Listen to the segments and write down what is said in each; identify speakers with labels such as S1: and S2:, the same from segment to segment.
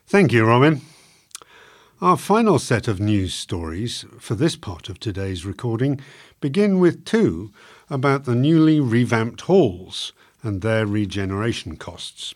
S1: Thank you, Robin. Our final set of news stories for this part of today's recording begin with two about the newly revamped halls and their regeneration costs.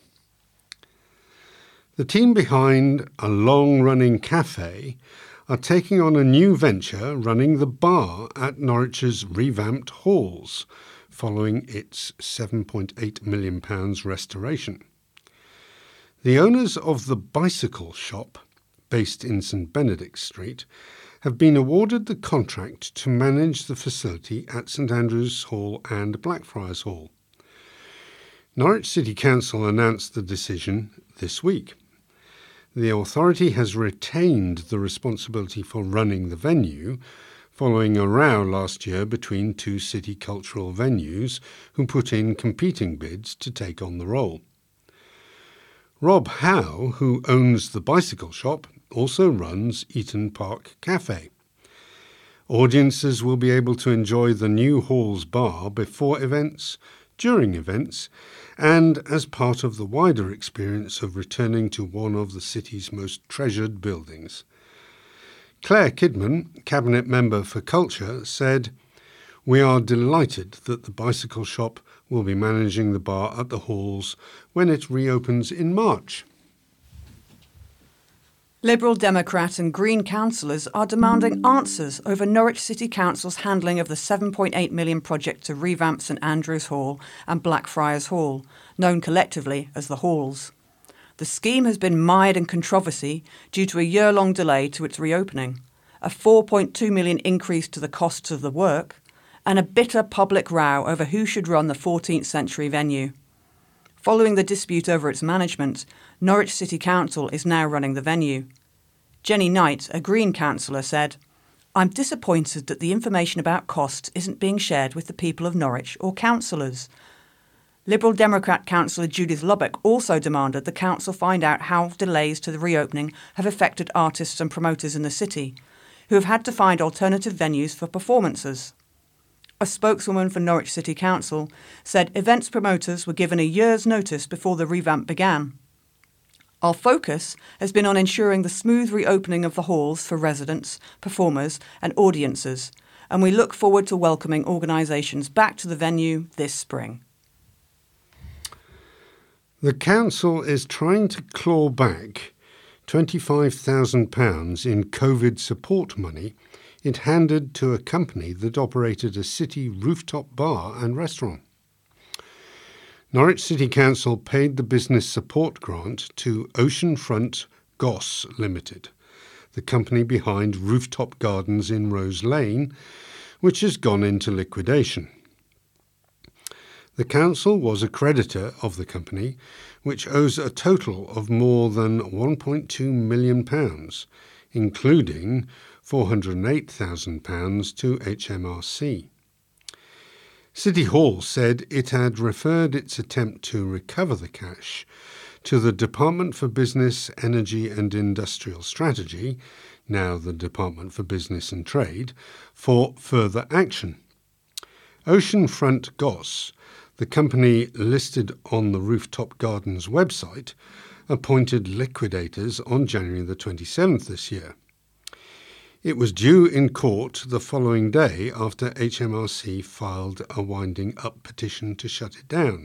S1: The team behind a long-running cafe are taking on a new venture running the bar at Norwich's revamped halls following its £7.8 million restoration. The owners of the Bicycle Shop, based in St Benedict's Street, have been awarded the contract to manage the facility at St Andrew's Hall and Blackfriars Hall. Norwich City Council announced the decision this week. The authority has retained the responsibility for running the venue, following a row last year between two city cultural venues who put in competing bids to take on the role. Rob Howe, who owns the Bicycle Shop, also runs Eaton Park Cafe. Audiences will be able to enjoy the new hall's bar before events, during events, and as part of the wider experience of returning to one of the city's most treasured buildings. Claire Kidman, Cabinet Member for Culture, said, "We are delighted that the Bicycle Shop will be managing the bar at the halls when it reopens in March."
S2: Liberal Democrat and Green councillors are demanding answers over Norwich City Council's handling of the £7.8 million project to revamp St Andrew's Hall and Blackfriars Hall, known collectively as the Halls. The scheme has been mired in controversy due to a year-long delay to its reopening, a £4.2 million increase to the costs of the work, and a bitter public row over who should run the 14th century venue. Following the dispute over its management, Norwich City Council is now running the venue. Jenny Knight, a Green councillor, said, "I'm disappointed that the information about costs isn't being shared with the people of Norwich or councillors." Liberal Democrat councillor Judith Lubbock also demanded the council find out how delays to the reopening have affected artists and promoters in the city, who have had to find alternative venues for performances. A spokeswoman for Norwich City Council said events promoters were given a year's notice before the revamp began. "Our focus has been on ensuring the smooth reopening of the halls for residents, performers and audiences, and we look forward to welcoming organisations back to the venue this spring."
S1: The council is trying to claw back £25,000 in COVID support money it handed to a company that operated a city rooftop bar and restaurant. Norwich City Council paid the business support grant to Oceanfront Goss Limited, the company behind Rooftop Gardens in Rose Lane, which has gone into liquidation. The council was a creditor of the company, which owes a total of more than £1.2 million, including £408,000 to HMRC. City Hall said it had referred its attempt to recover the cash to the Department for Business, Energy and Industrial Strategy, now the Department for Business and Trade, for further action. Oceanfront Goss, the company listed on the Rooftop Gardens website, appointed liquidators on January the 27th this year. It was due in court the following day after HMRC filed a winding-up petition to shut it down.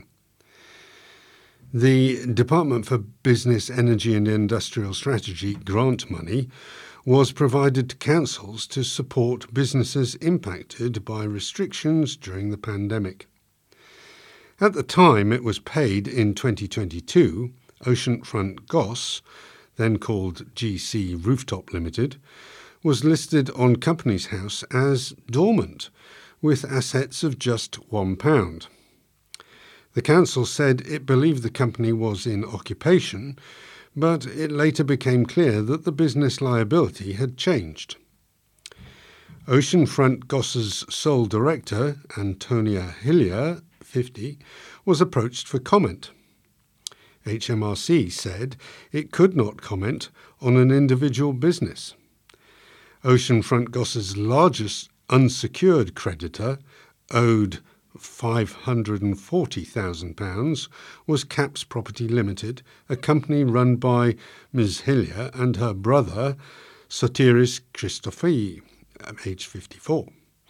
S1: The Department for Business, Energy and Industrial Strategy grant money was provided to councils to support businesses impacted by restrictions during the pandemic. At the time it was paid in 2022, Oceanfront Goss, then called GC Rooftop Limited, was listed on Companies House as dormant, with assets of just £1. The council said it believed the company was in occupation, but it later became clear that the business liability had changed. Oceanfront Goss's sole director, Antonia Hillier, 50, was approached for comment. HMRC said it could not comment on an individual business. Oceanfront Goss's largest unsecured creditor owed £540,000 was Caps Property Limited, a company run by Ms. Hillier and her brother Sotiris Christofi, aged 54.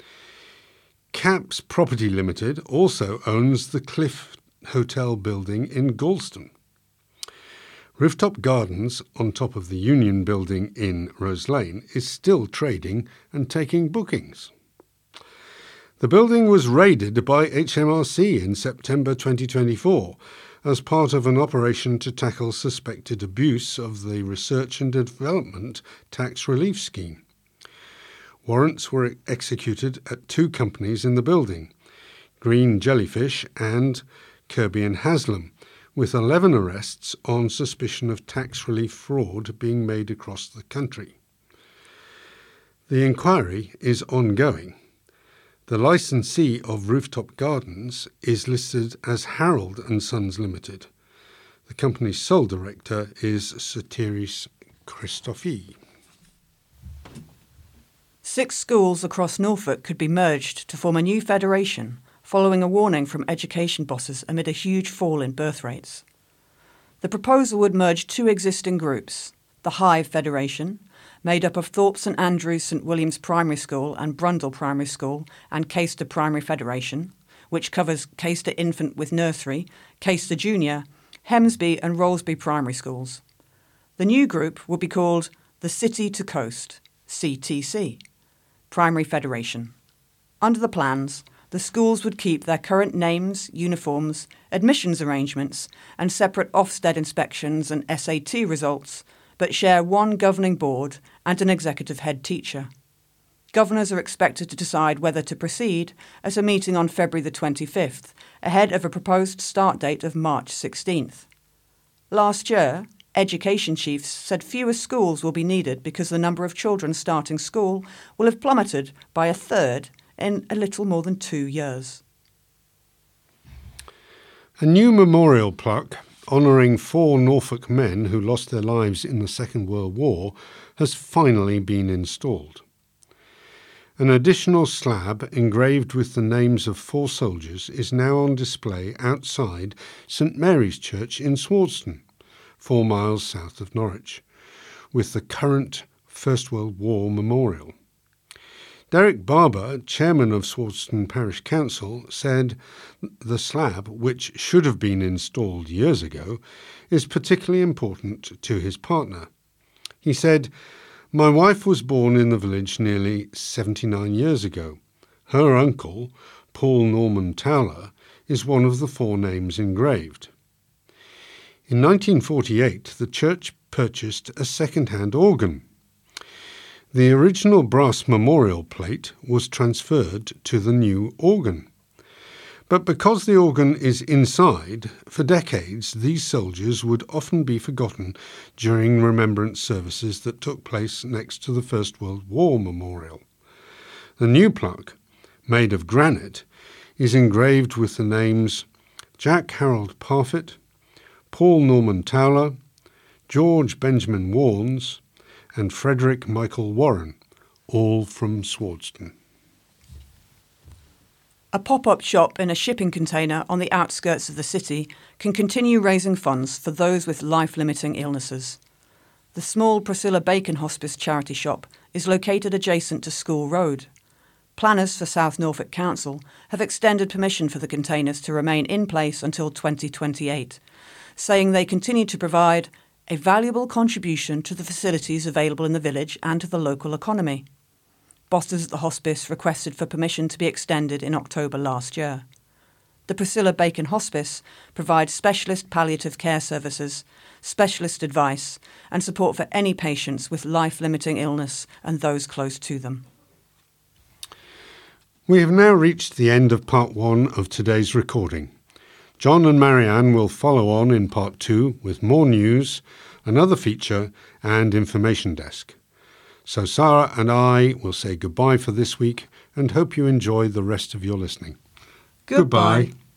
S1: Caps Property Limited also owns the Cliff Hotel building in Galston. Rooftop Gardens, on top of the Union building in Rose Lane, is still trading and taking bookings. The building was raided by HMRC in September 2024 as part of an operation to tackle suspected abuse of the Research and Development Tax Relief Scheme. Warrants were executed at 2 companies in the building, Green Jellyfish and Kirby and Haslam, with 11 arrests on suspicion of tax relief fraud being made across the country. The inquiry is ongoing. The licensee of Rooftop Gardens is listed as Harold & Sons Limited. The company's sole director is Sotiris Christofi.
S2: 6 schools across Norfolk could be merged to form a new federation, following a warning from education bosses amid a huge fall in birth rates. The proposal would merge 2 existing groups, the Hive Federation, made up of Thorpe St Andrews St William's Primary School and Brundle Primary School, and Caister Primary Federation, which covers Caister Infant with Nursery, Caister Junior, Hemsby and Rollesby Primary Schools. The new group would be called the City to Coast, CTC, Primary Federation. Under the plans, the schools would keep their current names, uniforms, admissions arrangements, and separate Ofsted inspections and SAT results, but share one governing board and an executive head teacher. Governors are expected to decide whether to proceed at a meeting on February the 25th, ahead of a proposed start date of March 16th. Last year, education chiefs said fewer schools will be needed because the number of children starting school will have plummeted by a third in a little more than 2 years.
S1: A new memorial plaque honouring 4 Norfolk men who lost their lives in the Second World War has finally been installed. An additional slab engraved with the names of 4 soldiers is now on display outside St Mary's Church in Swardston, 4 miles south of Norwich, with the current First World War memorial. Derek Barber, chairman of Swardston Parish Council, said the slab, which should have been installed years ago, is particularly important to his partner. He said, "My wife was born in the village nearly 79 years ago. Her uncle, Paul Norman Towler, is one of the 4 names engraved." In 1948, the church purchased a second-hand organ. The original brass memorial plate was transferred to the new organ. But because the organ is inside, for decades these soldiers would often be forgotten during remembrance services that took place next to the First World War memorial. The new plaque, made of granite, is engraved with the names Jack Harold Parfitt, Paul Norman Towler, George Benjamin Warnes, and Frederick Michael Warren, all from Swardston.
S2: A pop-up shop in a shipping container on the outskirts of the city can continue raising funds for those with life-limiting illnesses. The small Priscilla Bacon Hospice charity shop is located adjacent to School Road. Planners for South Norfolk Council have extended permission for the containers to remain in place until 2028, saying they continue to provide a valuable contribution to the facilities available in the village and to the local economy. Bosses at the hospice requested for permission to be extended in October last year. The Priscilla Bacon Hospice provides specialist palliative care services, specialist advice, and support for any patients with life-limiting illness and those close to them.
S1: We have now reached the end of part 1 of today's recording. John and Marianne will follow on in part 2 with more news, another feature and information desk. So Sarah and I will say goodbye for this week and hope you enjoy the rest of your listening.
S2: Goodbye.